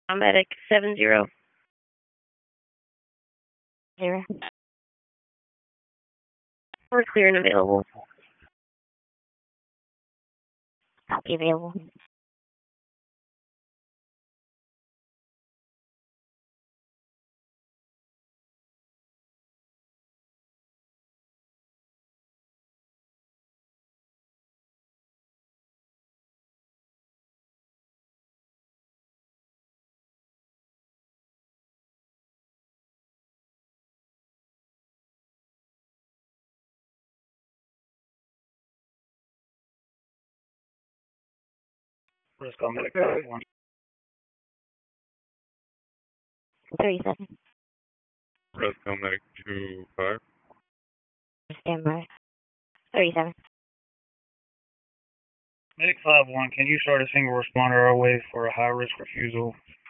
Medic 70. 0. We're clear and available. Copy available. Frisco Medic 1. 37. Fresno Medic 2-5. Standby. 37. Medic 5-1, can you start a single responder our way for a high-risk refusal